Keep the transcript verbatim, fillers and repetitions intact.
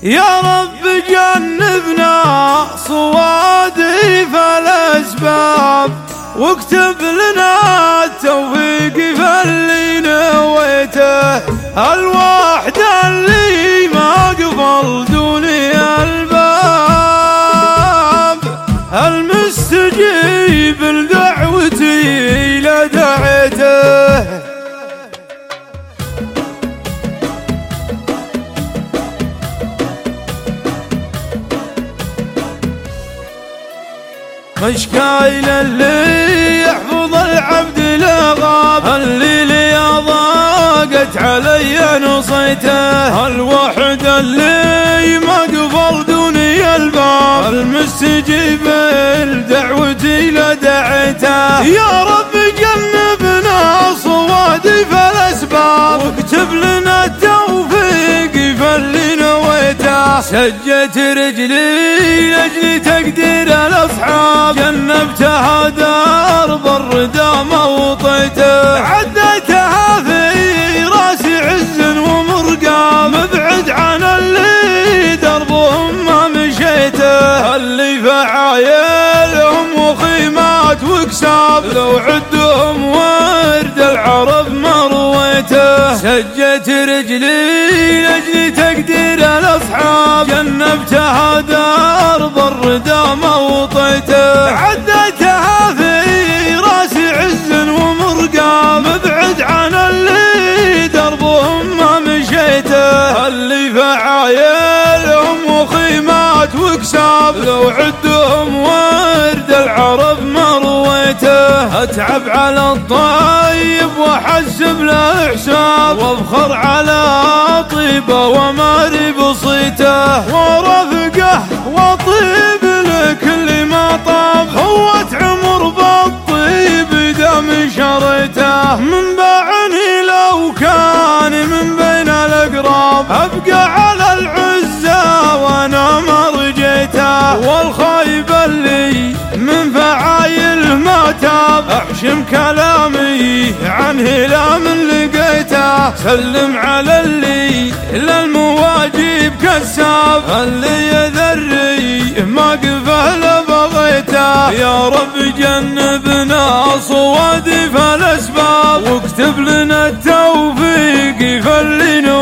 يا رب جنبنا صوادف الأسباب، واكتب لنا التوفيق في اللي نويته، الوحدة اللي ما قفل دوني الباب، المستجيب لدعوتي لدعيته. مشكايل اللي يحفظ العبد لغاب، اللي لي ضاقت علي نصيته، الوحد اللي ما قفل دوني الباب، المستجيب لدعوتي لدعيته. يا رب جنبنا صوادف الأسباب، واكتب لنا التوفيق في اللي نويته، سجت رجلي لأجل تقدير الأصحاب، جنبتها درب الردى موطيته، عديتها في راسي عز ومرقام، مبعد عن اللي دربهم ما مشيته، اللي فعايلهم وخيمات وكساب، لو عدهم ورد العرب ما رويته، سجت رجلي لأجل تقدير الأصحاب، جنبتها درب الردى موطيته، عديتها في راسي عز ومرقام، مبعد عن اللي دربهم ما مشيته، اللي فعايلهم وخيمات وكساب، لو عدهم ورد العرب ما رويته، اتعب على الطيب واحسب له حساب، وافخر على طيبه وماري بصيته، ورفقه وطيب لكل ما طاب، خوت عمر بالطيب دم شريته، من باعني لو كان من بين الأقراب، أبقى على العزة وأنا ما رجيته، والخايب اللي من فعايل ما تاب، أحشم كلامي عنه لا من لقيته، سلم على اللي للمواجب كساب، اللي يذري ما قفل بغيته. يا رب جنبنا صوادف الأسباب، واكتب لنا التوفيق في اللي